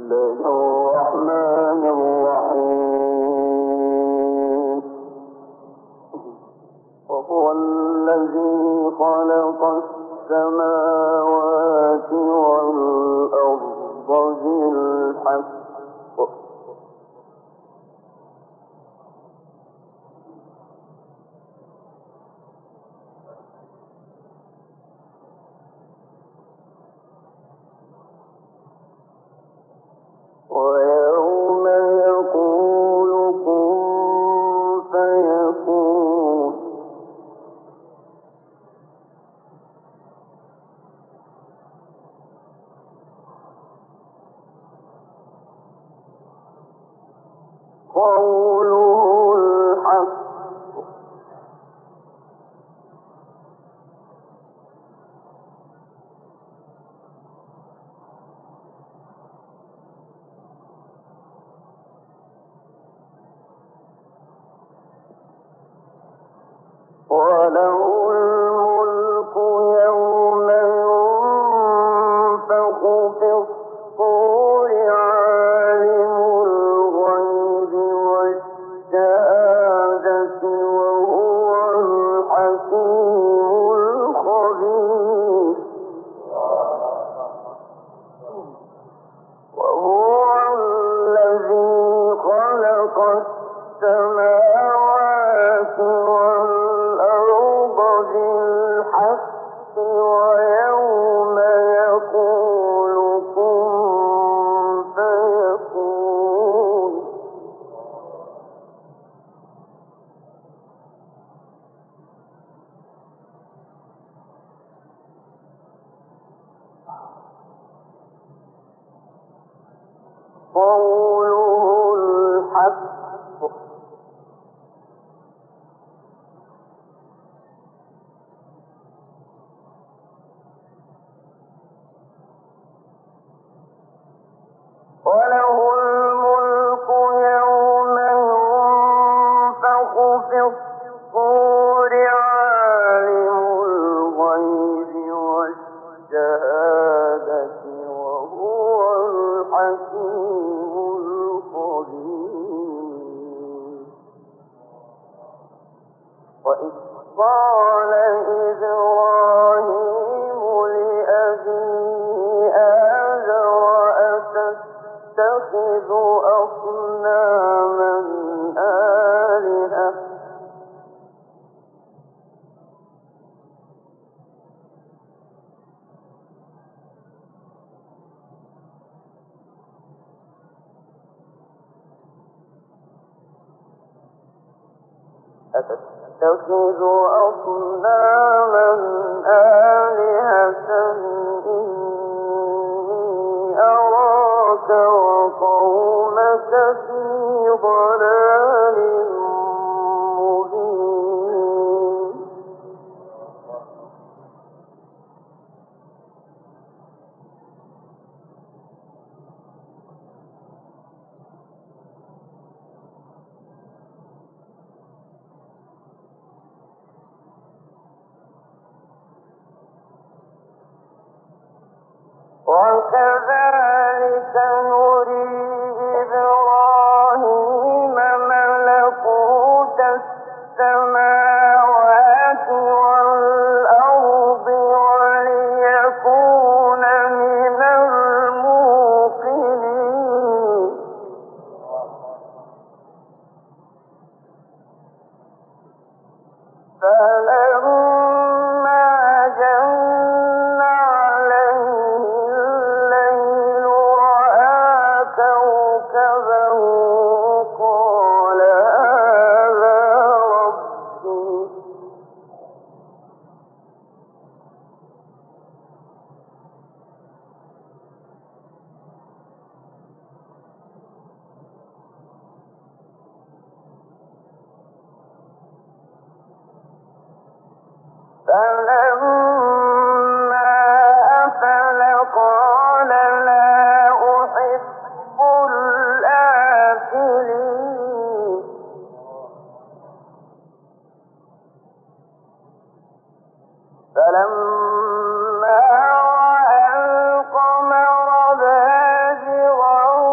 أتتخذ أصناما آلهة إني أراك وقومك في ضلال مبين وكذلك نري إبراهيم ملكوت السماوات والأرض وليكون من الموقنين فلما جن عليه الليل رأى كوكبا قال هذا ربي فلما أفل قال لا أحب الآفلين فلما رأى القمر بازغا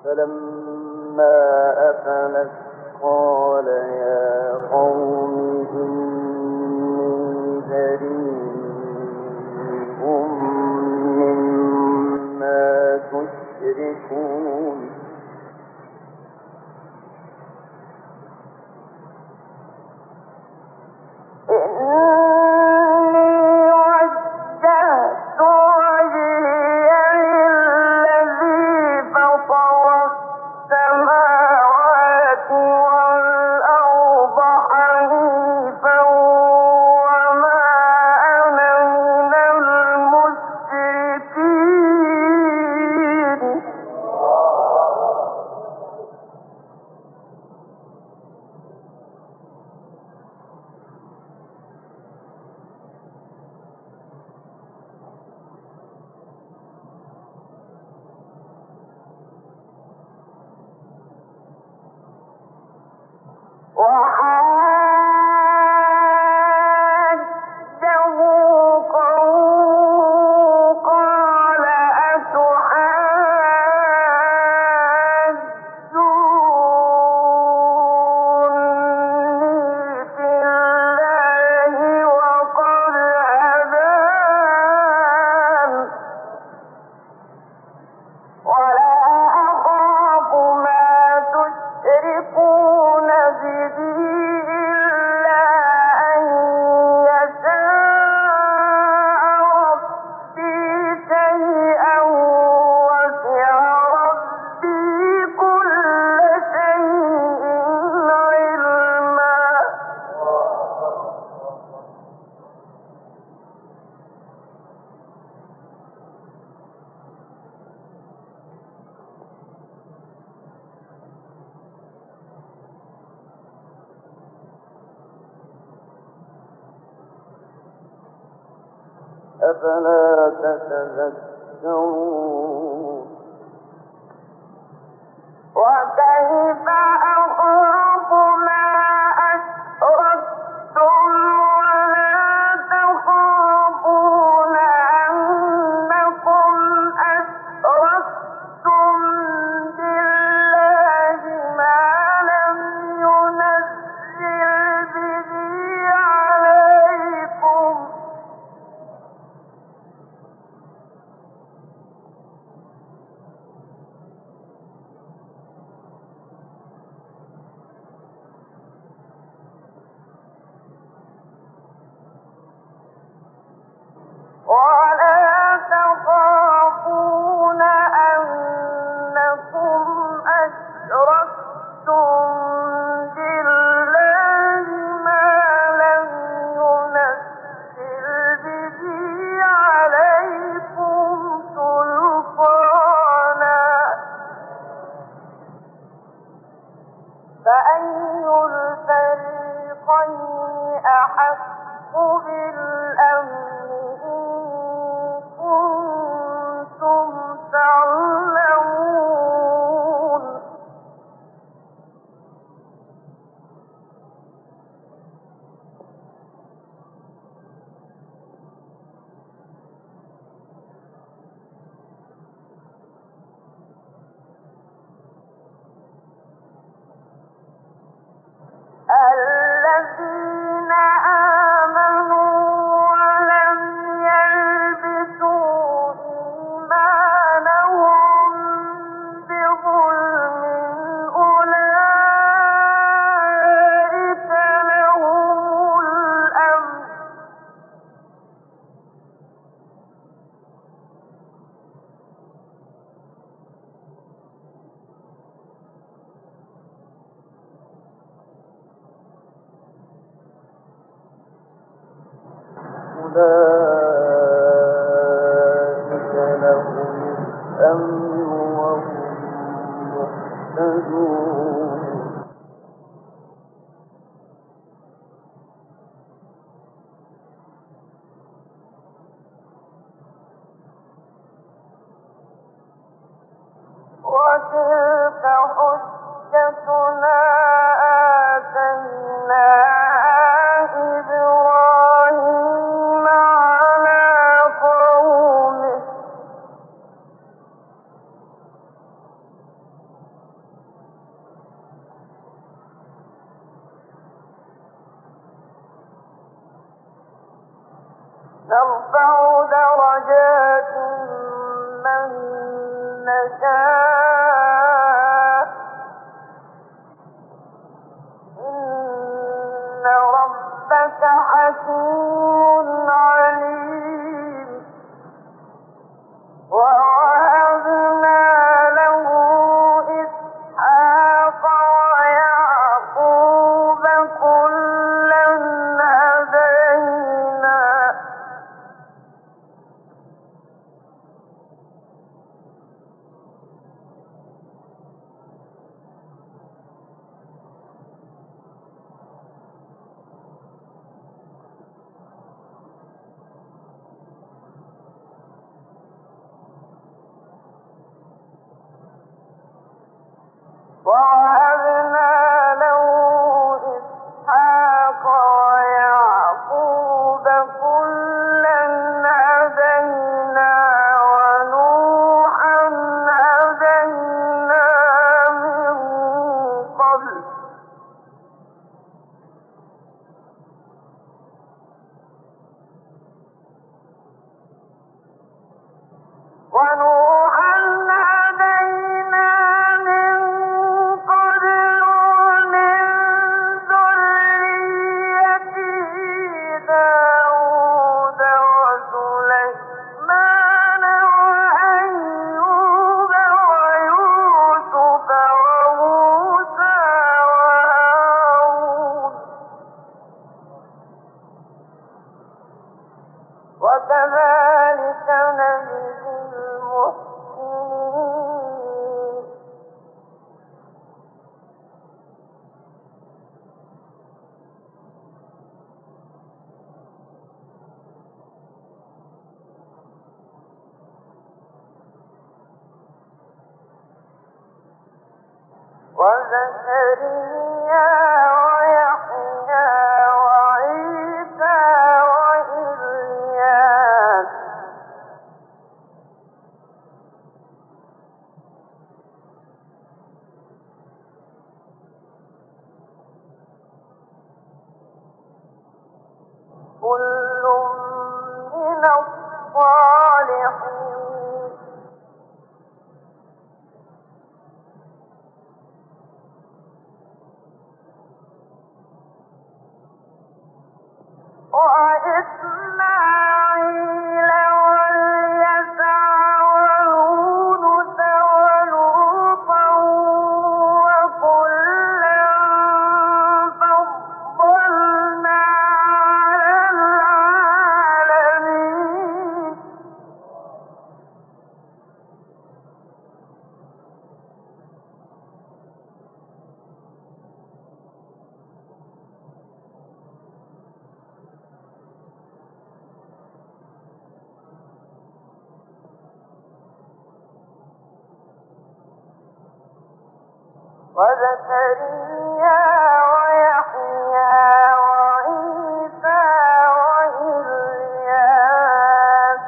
فلما أفلت قال يا قوم إني بريء مما تشركون أفلا تتذكرون وكيف أخاف ما أشركتم ولا تخافون أنكم أشركتم بالله ما لم ينزل به عليكم ولا تخافون أنكم أشركتم بالله ما لم ينزل به عليكم سلطانا فأي الفريقين أحق بالأمن تعلمون الذين آمنوا ولم يلبسوا إيمانهم بظلم أولئك لهم الأمن أولئك لهم الأمن وهم مهتدون وتلك حجتنا آتيناها إبراهيم على قومه نرفع درجات من نشاء إن ربك حكيم عليم ووهبنا له إسحاق ويعقوب كلا هدينا ووهبنا له إسحاق ويعقوب كلا هدينا ونوحا هدينا من قبل ومن ذريته داود وسليمان وأيوب ويوسف وموسى وهارون وكذلك نجزي المحسنين وزكريا ويحيى وعيسى وإلياس كل من الصالحين وإسماعيل واليسع ويونس ولوطا وكلا فضلنا على العالمين وزكريا ويحيى وعيسى وإلياس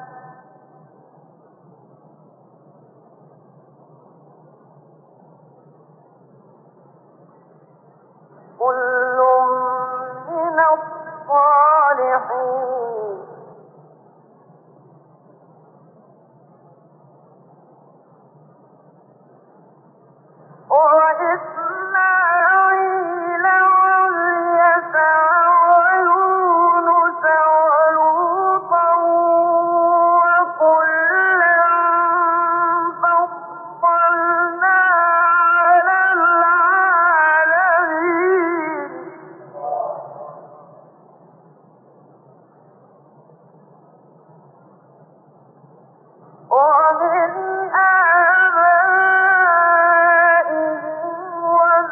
كل من الصالحين وإسماعيل واليسع ويونس ولوطا وكلا فضلنا على العالمين ومن آبائهم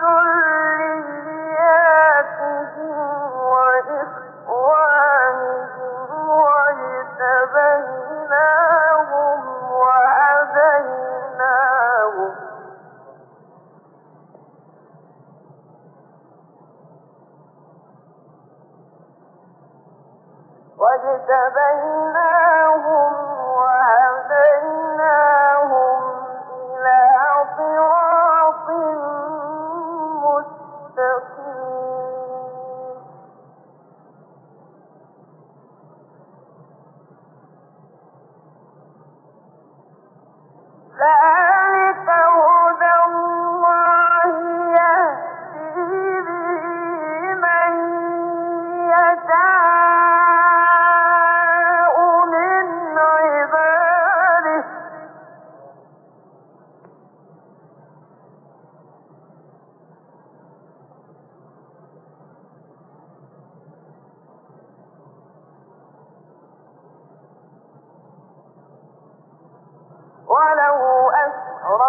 وذرياتهم وإخوانهم واجتبيناهم وهديناهم إلى صراط مستقيم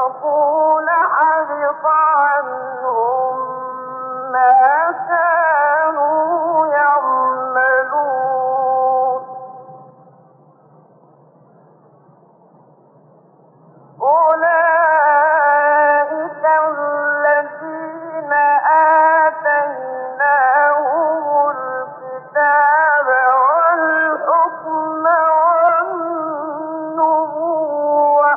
أشركوا لحبط عنهم ما كانوا يعملون أولئك الذين آتيناهم الكتاب والحكم والنبوة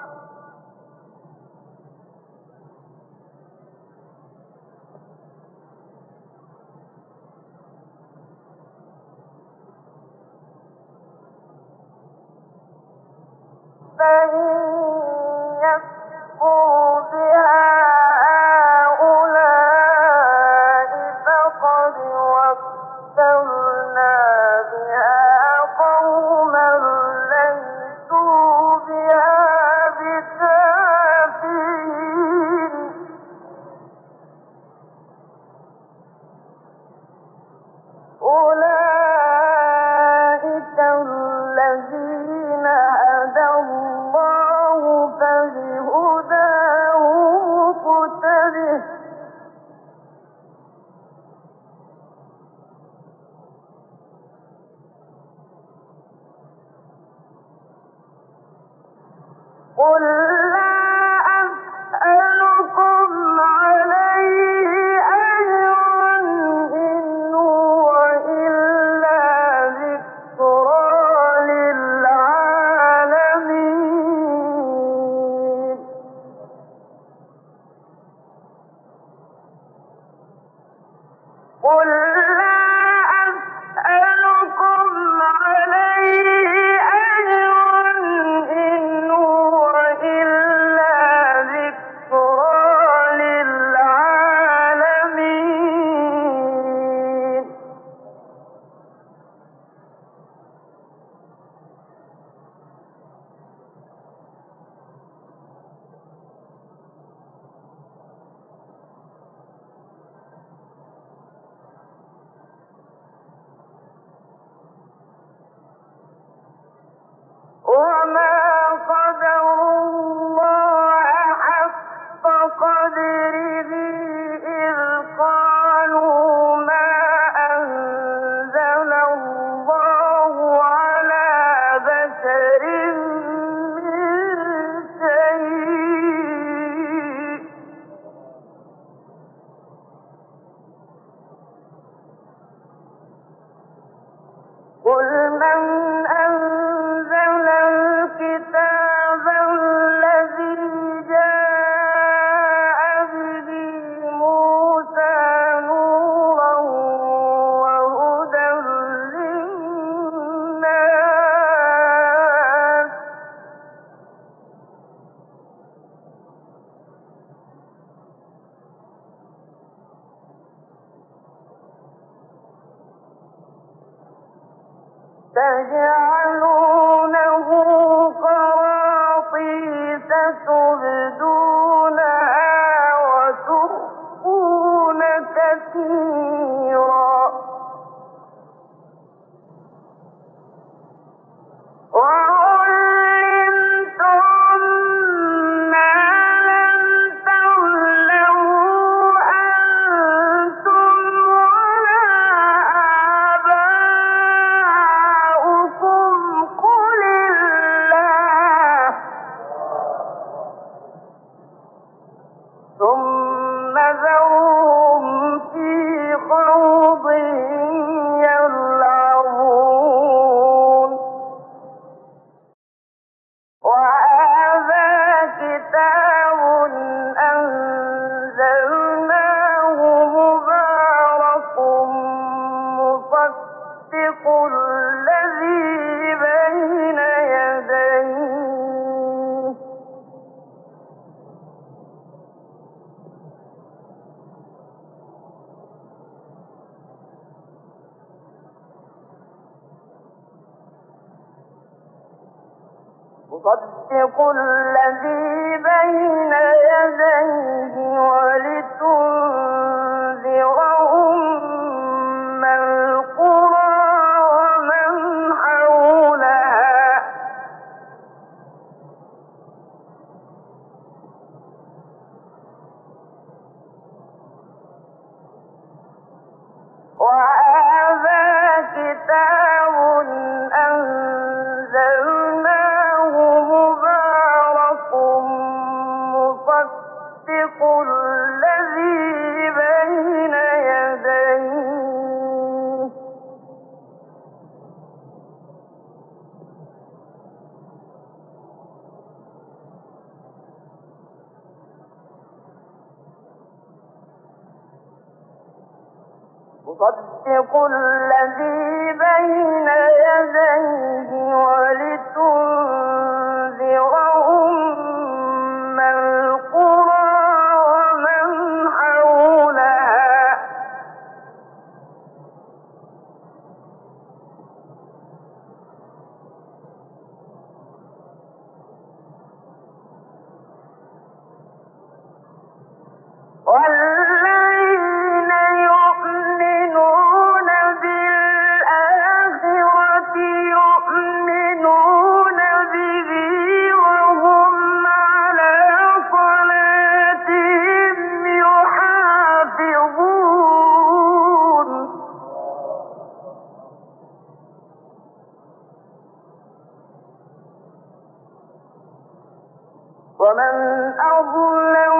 فإن يكفر بها هؤلاء فقد وكلنا بها قوما ليسوا بها بكافرين أولئك الذين هدى الله فبهداه مقتده قل لا أسألكم عليه أجرا إن هو إلا ذكرى للعالمين قل لا أسألكم عليه أجرا إن هو إلا ذكرى للعالمين وما قدروا الله حق قدره إذ قالوا ما أنزل الله على بشر من شيء قل من أنزل الكتاب الذي جاء به موسى نورا وهدى للناس تجعلونه قراطيس تبدونها وتخفون كثيرا وعلمتم ما لم تعلموا أنتم ولا آباؤكم قل الله ثم ذرهم في خوضهم يلعبون وهذا كتاب أنزلناه مبارك مصدق الذي بين يديه مصدق الذي بين يديه ولتنذر أم القرى ومن حولها الذي بين يديه مصدق الذي بين يديه ولتنذر أم القرى ومن حولها والذين يؤمنون بالآخرة يؤمنون به وهم على صلاتهم يحافظون ومن أظلم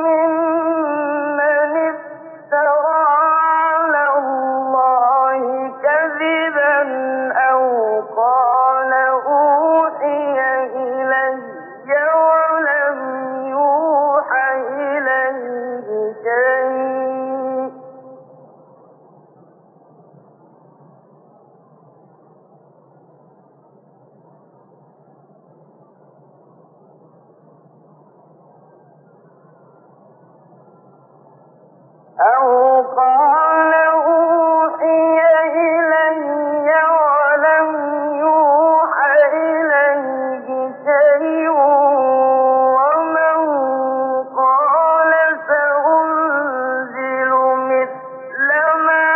ممن افترى على الله كذبا أو قال أوحي إلي ولم يوحى إليه شيء أو قال أوحي إلي ولم يوحى إليه شيء ومن قال سأنزل مثل ما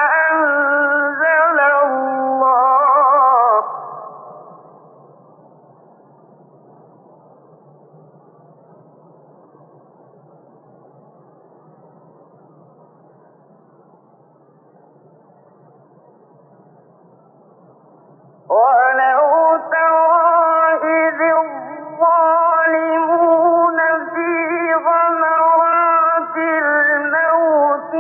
أنزل الله ولو ترى إذ الظالمون في غمرات الموت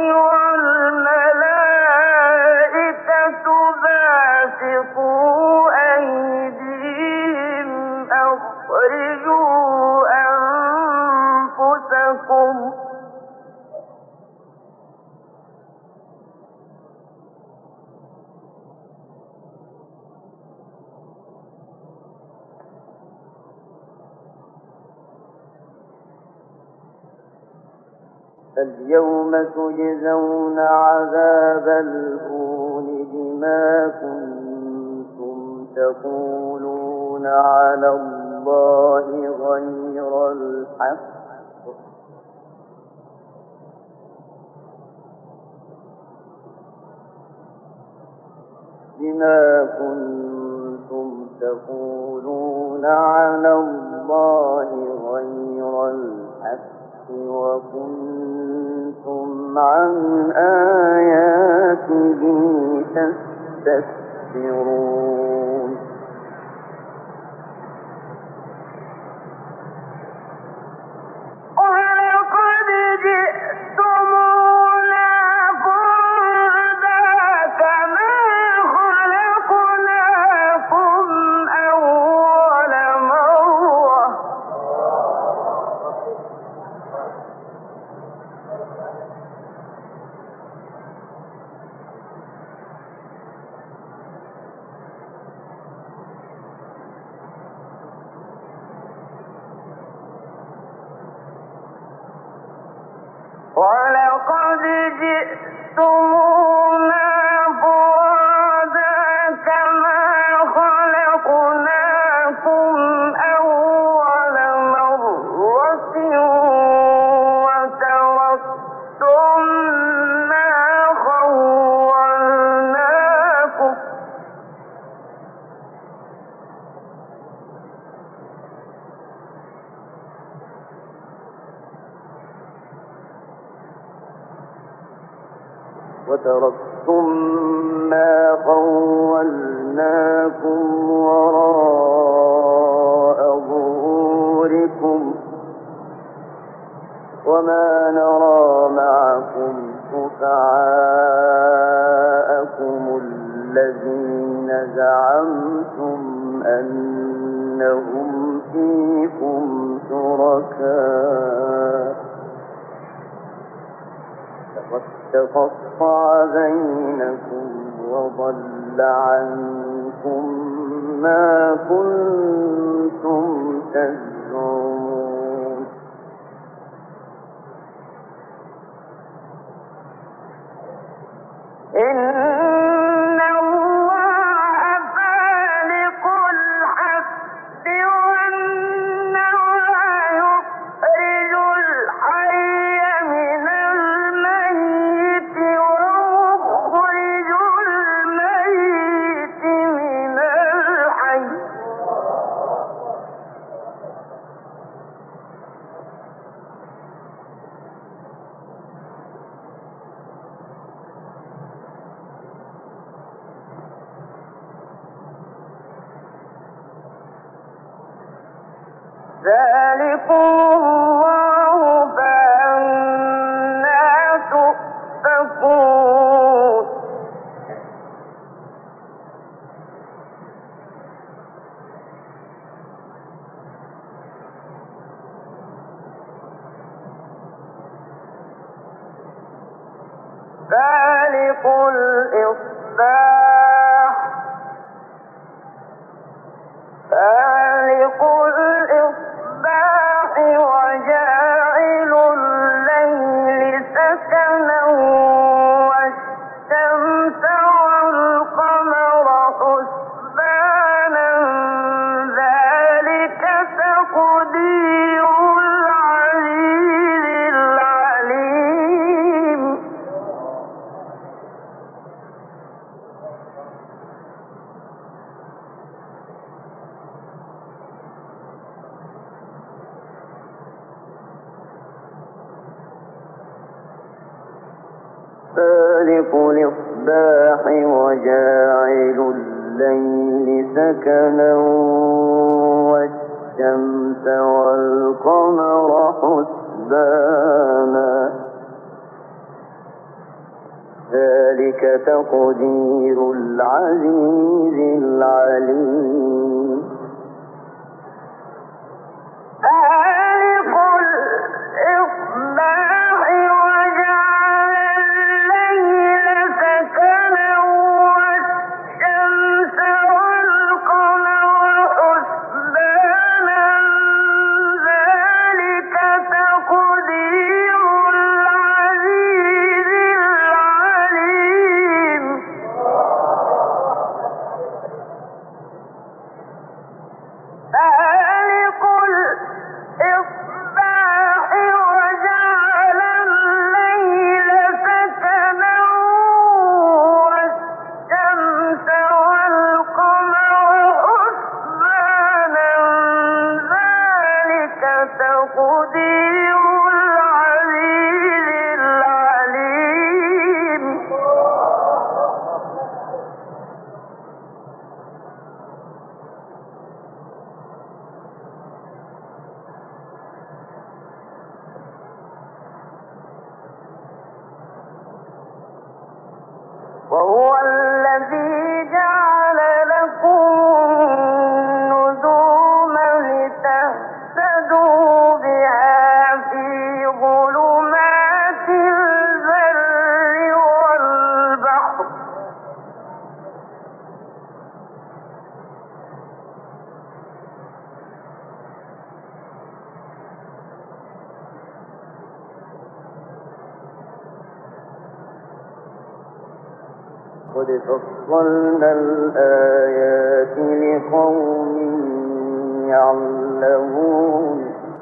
والملائكة باسطوا أيديهم أخرجوا أنفسكم اليوم تجزون عذاب الهون بما كنتم تقولون على الله غير الحق بما كنتم تقولون على الله غير الحق وكنتم عن آياته تستكبرون ولقد جئتمونا فردا كما خلقناكم أول مرة ولقد جئتمونا فرادا كما خلقناكم أول مرة وتركتم ما خولناكم وتركتم ما خولناكم وراء ظهوركم وما نرى معكم شفعاءكم الذين زعمتم أنهم فيكم شركاء تقطع بينكم وضل عنكم ما كنتم تزعمون إن الله فالق الحب والنوى يخرج الحي من الميت ويخرج الميت من الحي ذلكم الله فأنى تؤفكون فالق الإصباح وجاعل الليل سكنا والشمس والقمر حسبانا ذلك تقدير العزيز العليم فالق الإصباح وجاعل الليل سكنا والشمس والقمر حسبانا ذلك تقدير العزيز العليم فالق الإصباح وجعل الليل سكنا والشمس والقمر حسبانا ذلك تقدير العزيز العليم فالق الإصباح وجعل الليل سكنا والشمس والقمر حسبانا ذلك تقدير العزيز العليم وهو الذي جعل لكم النجوم لتهتدوا بها في ظلمات البر والبحر قد فصلنا الآيات لقوم يعلمون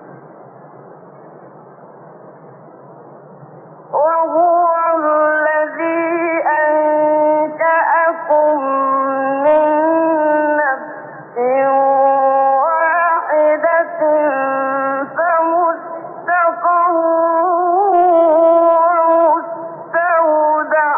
وهو الذي أنشأكم من نفس واحدة فمستقر ومستودع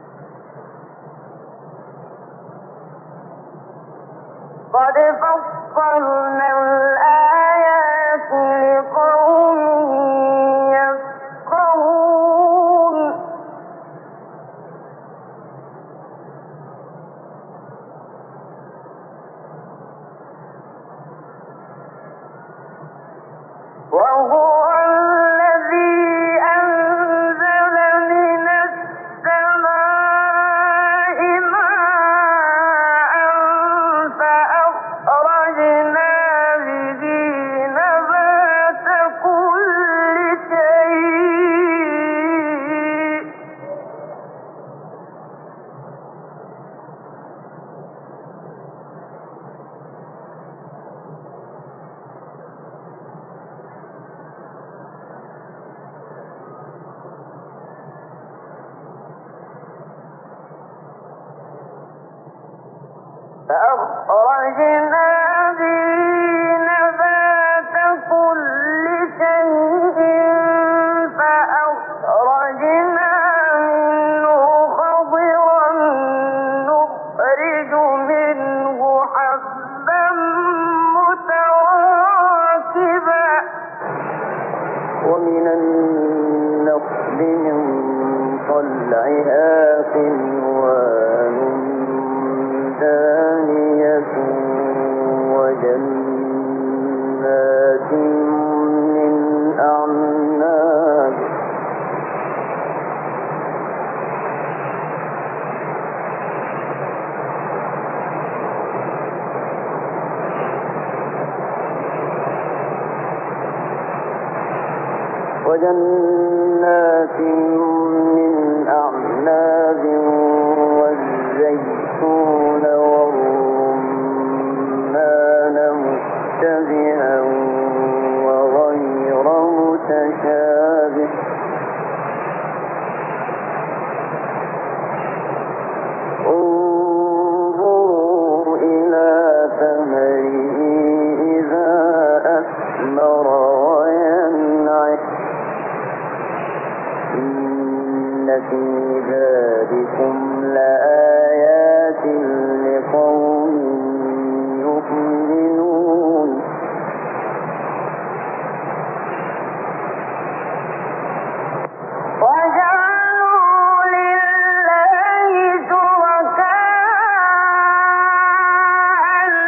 قد فصلنا فصلنا الآيات لقوم يفقهون وهو الذي أنزل من السماء ماء فأخرجنا به نبات كل شيء فأخرجنا به نبات كل شيء فأخرجنا منه خضرا نخرج منه حبا متراكبا ومن النخل من طلعها قنوان دانية وجنات من أعناب والزيتون والرمان مشتبها وغير متشابه انظروا إلى ثمره إذا أثمر وينعه إن في ذلكم لآيات لقوم يؤمنون وجعلوا لله شركاء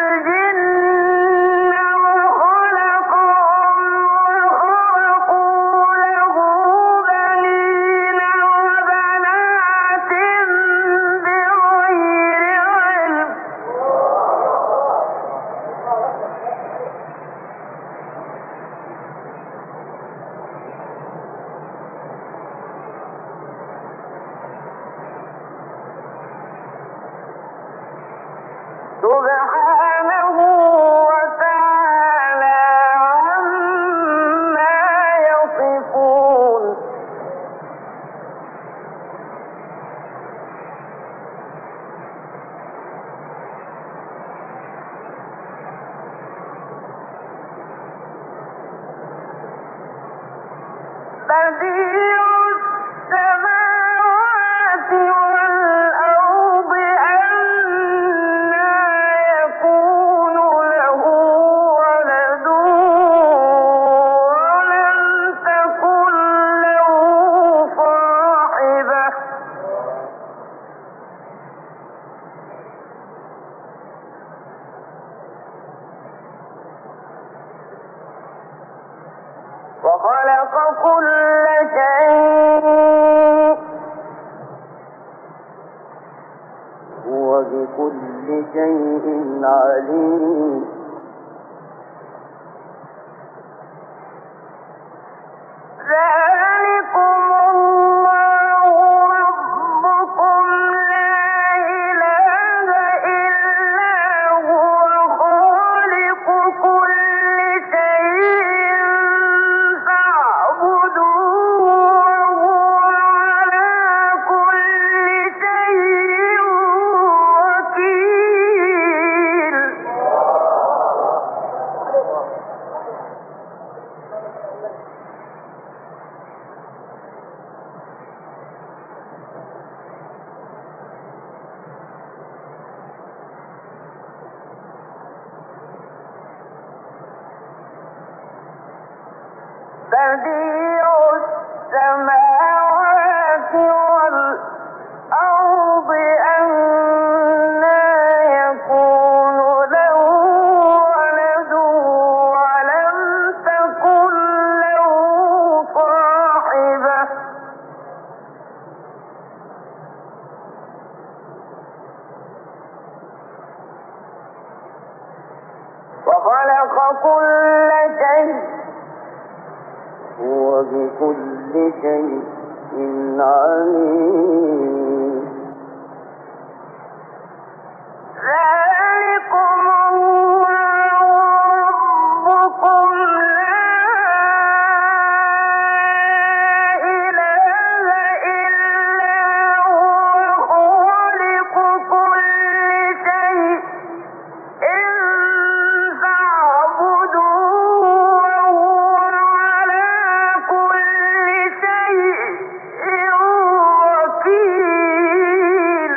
الجن وخلقهم وخرقوا له بنين وبنات بغير علم سبحانه وتعالى عما يصفون بديع السماوات والأرض أنى يكون له ولد ولم تكن له صاحبة وخلق كل شيء هو بكل شيء عليم ذلكم الله ربكم لا إله إلا هو خالق كل شيء فاعبدوه وهو على كل شيء وكيل بديع السماوات والأرض أنى يكون له ولد ولم تكن له صاحبة وخلق كل شيء وبكل شيء عليم ذلكم الله ربكم لا إله إلا هو خالق كل شيء فاعبدوه وهو على كل شيء وكيل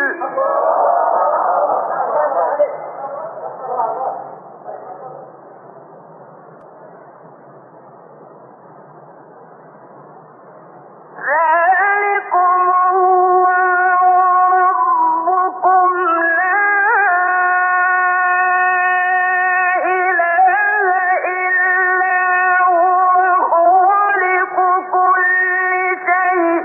ذلكم الله ربكم لا إله إلا هو خالق كل شيء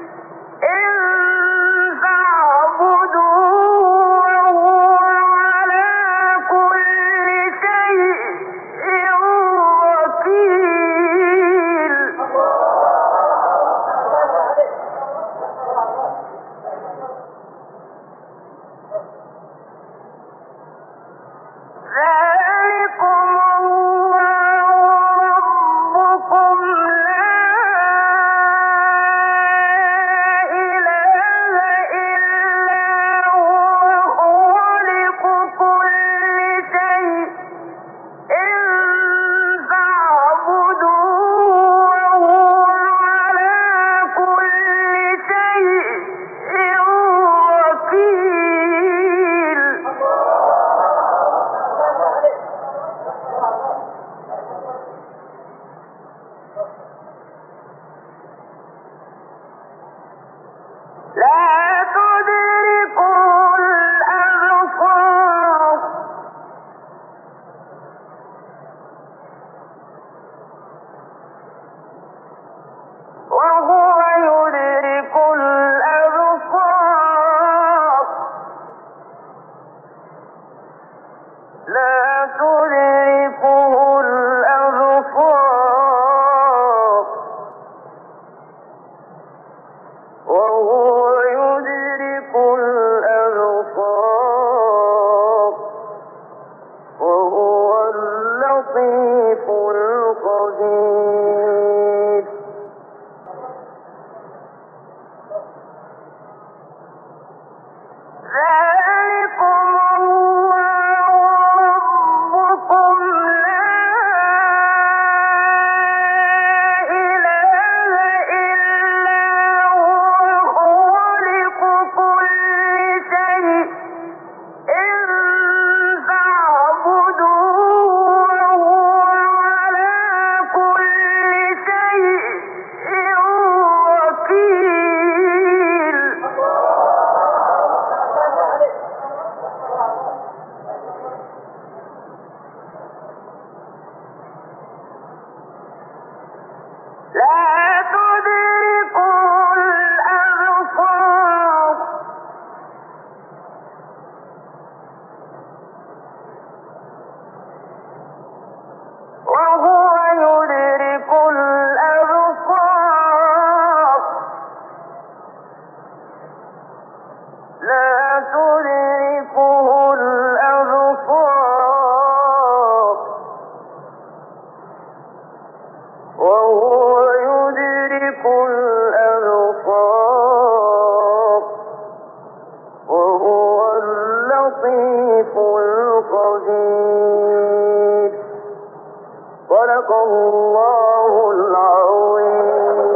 فاعبدوه وهو على كل شيء وكيل ذلكم الله ربكم لا إله إلا هو خالق كل شيء فاعبدوه وهو على كل شيء وكيل لا تدركه الأبصار وهو يدرك الأبصار لا تدركه الأبصار وهو يدرك الأبصار وهو اللطيف الخبير ذلكم الله ربكم لا إله إلا هو خالق كل شيء فاعبدوه وهو على كل شيء وكيل لا تدركه الأبصار وهو يدرك الأبصار لا تدركه الأبصار وهو يدرك الأبصار وهو اللطيف الخبير صدق الله العظيم